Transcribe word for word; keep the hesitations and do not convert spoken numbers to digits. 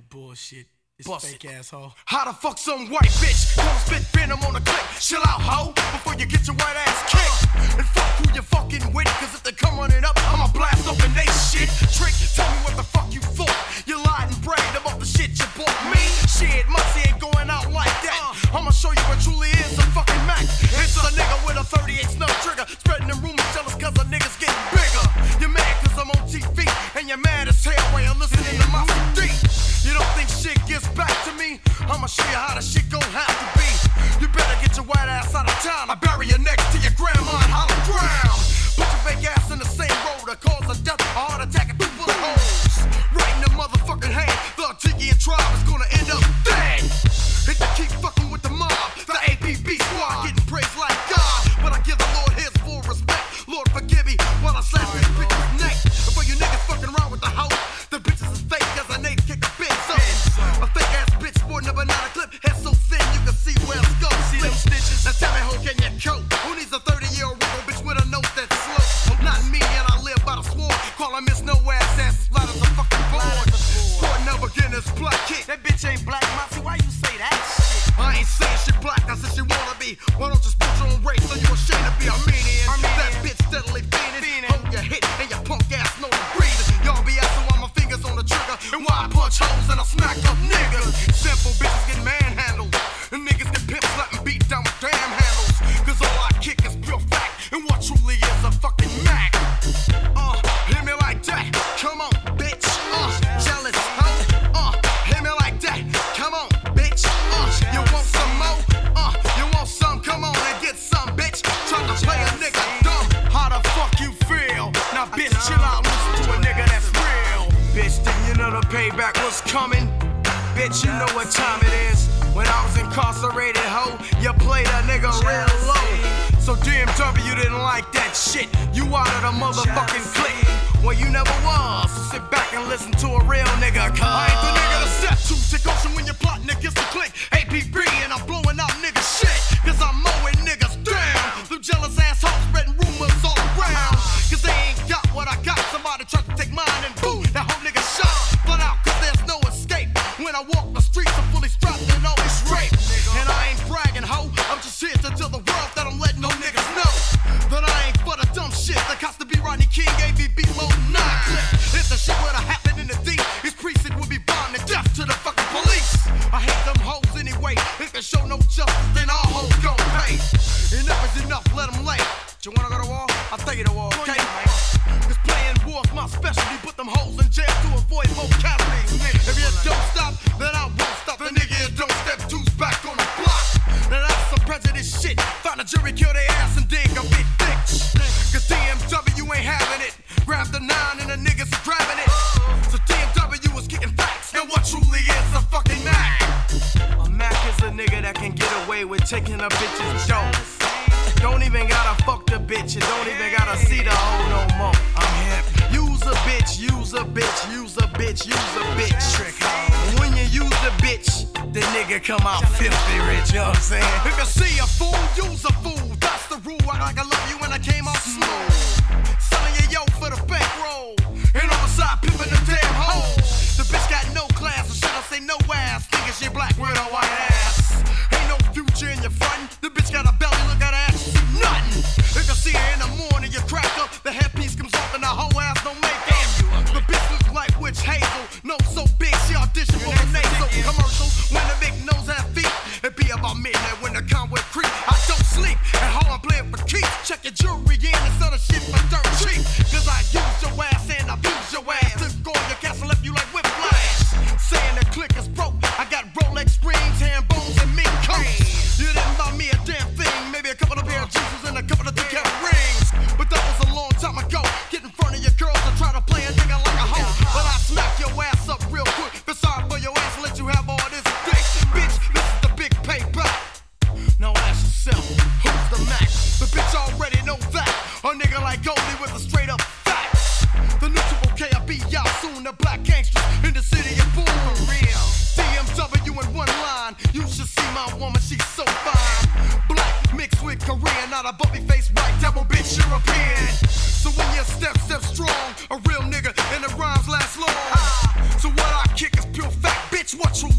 bullshit. This Bust fake it. asshole. How the fuck some white bitch gonna spit venom on a clip? Chill out, ho, before you get your white ass kicked. And fuck who you fucking with, cause if they come running up, I'ma blast open they shit. Trick, tell me what the fuck you thought. You lied and bragged about the shit you bought me. Shit, Muncie ain't going out like that. I'ma show you what truly is a fucking Mac. It's a nigga with a thirty-eight snub trigger, spreading them rumors jealous cause a nigga's getting bigger. You're mad cause I'm on T V, and you're mad as hell while you're listening to my C D. You don't think shit gets back to me? I'ma show you how the shit gon' have to be. You better get your white ass out of town. I bury you next to your grandma and hollow ground. Put your fake ass in the same road that caused a death, a heart attack, and two bullet holes. Right in the motherfucking hand. The Tiki and tribe is gonna end up dead. If you keep fucking with the mob, the A P B squad getting praised like God. But I give the Lord his full respect. Lord forgive me while I slap this bitch's neck. Before you niggas fucking around with the hoe, the bitches is fake as a name kick a bitch up. A fake ass bitch sporting a banana clip, head so thin you can see where it's going. See them stitches? Now tell me who can you cope? Who needs a thirty year old real bitch with a nose that's slow? Not me, and I live by the sword. Call her Miss No Ass Ass, flat as a fucking board. Sporting a beginner's black kick. That bitch ain't black, Mossy. Why you say that shit? I ain't saying she black, I said she wanna be. Why don't you spit your own race so you ashamed to be Armenian? Armenian. That bitch steadily fiending. Hold your hit and your punk ass know the breathing. Y'all be asking why my fingers on the trigger and why I punch holes and I smack up niggas. Simple bitches get manhandled and niggas get pimp slapped and beat down with damn handles. Cause all I kick is pure fact and what truly is a fucking Mac. Uh, hit me like that. Come on, bitch. Uh, jealous, huh? Uh, hit me like that. Come on, bitch. Uh, you want some more? Uh, you want some? Come on and get some, bitch. Try to play a nigga dumb. How the fuck you feel? Now, bitch, chill out. Listen to a nigga that's real. Bitch, didn't you know the payback was coming? Bitch, you know what time it is. When I was incarcerated, ho, you played a nigga real low. So D M W didn't like that shit. You out of the motherfucking clique. Well, you never was. So sit back and listen to a real nigga, cuz I ain't the nigga to step to. Take ocean when you're plotting against the clique. A P B and I'm blowing out niggas shit. Cause I'm mowing niggas down. Them jealous assholes spreading rumors all around. Cause they ain't got what I got. Somebody tried to take mine and boo. That whole nigga shot. Flat out cause there's no escape. When I walk the streets, I'm fully strapped and always straight. And I ain't bragging, ho. I'm just here to tell the world that I'm letting no niggas know that I ain't for the dumb shit. That cops to be Rodney King, A B B, low nine clip. If the shit would've happened in the D, his precinct would be bombed to death to the fucking police. I hate them hoes anyway. If they show no justice, then all hoes gon' pay. Enough is enough, let them lay. You wanna go to war? I'll take you to war, okay? Cause playing war's my specialty. Put them hoes in jail to avoid more casualties. If you don't stop, then I won't stop. The nigga you don't step two's back on the block. Now that's some prejudice shit. Find a jury, kill their ass and dig a big bitch. Cause D M W ain't having it. Grab the nine and the niggas are grabbing it. So D M W is getting facts. And what truly is a fucking Mac? A Mac is a nigga that can get away with taking a bitch's dough. Don't even gotta fuck the bitch. You don't even gotta see the hoe no more. I'm hip. Use a bitch, use a bitch, use a bitch, use a bitch. Trick. When you use the bitch, the nigga come out filthy rich. You know what I'm saying? If you see a fool, use a fool. That's the rule. I like I love you when I came out smooth. Selling your yo for the bankroll. And on the side, pimping the damn hoe. The bitch got no class, or should I say no ass? Thinking she black with a white ass. Ain't no future in your front. The bitch got a belly, look at her ass, you see nothing. If you see her in the morning, you crack up. The headpiece comes off and the whole ass don't make up. The bitch looks like witch hazel. Nose so big, she auditioned for a nasal commercial. When the big nose have feet, it be about midnight when the convoy creep. I don't sleep, and how I'm playing for keeps. Check your jewelry in and sell the shit for dirt cheap. Cause I use your ass and abuse your ass. Took all your cash and left you like whiplash. Saying the click is broke. I got Rolex screens, hand bones, and mink coats. You didn't buy me a damn thing. Maybe a couple of pair of juices and a couple of three carat rings. But that was a long time ago. Get in front of your girls and try to play a nigga like a hoe. But I smack your ass up real quick. Been sorry for your ass and let you have all this dick. Bitch, this is the big payback. Now ask yourself, who's the Mac? The bitch already know that. A nigga like Goldie with a straight up facts. The new triple K, I be y'all soon. The black gangsters in the city of boom. For real. D M W in one line. You should see my woman, she's so fine. Black mixed with Korean, not a bumpy face white devil bitch European. So when you step, step strong, a real nigga and the rhymes last long. So what I kick is pure fact, bitch. bitch, what you